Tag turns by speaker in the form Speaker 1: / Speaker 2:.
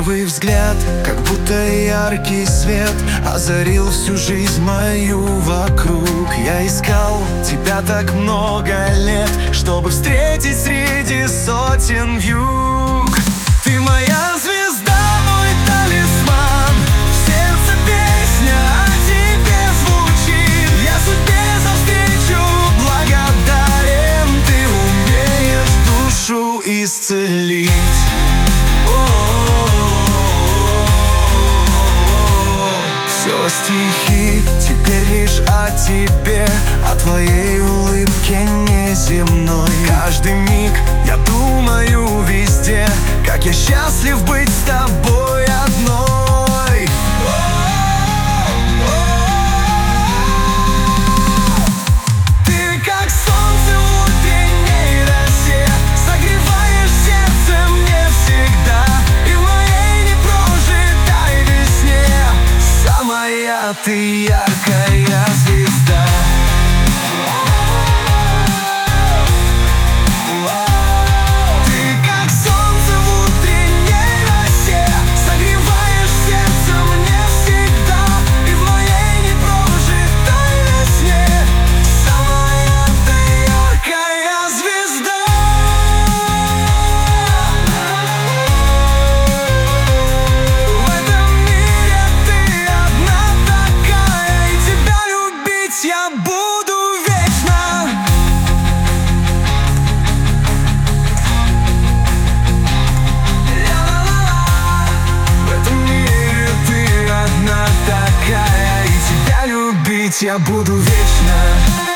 Speaker 1: Первый взгляд, как будто яркий свет, озарил всю жизнь мою вокруг. Я искал тебя так много лет, чтобы встретить среди сотен вьюг. Ты моя звезда, мой талисман, в сердце песня о тебе звучит. Я судьбе за встречу благодарен, ты умеешь душу исцелить. Все стихи теперь лишь о тебе, о твоей улыбке неземной. Каждый миг я думаю везде, как я счастлив быть с тобой одной. Ты как солнце в утренней росе, согреваешь сердце мне всегда, и в моей непрожитой весне самая ты яркая звезда. Ты как солнце в утренней росе, согреваешь сердце мне всегда, и в моей непрожитой весне самая ты яркая звезда. В этом мире ты одна такая, и тебя любить я буду вечно. В этом мире ты одна такая, и тебя любить я буду вечно.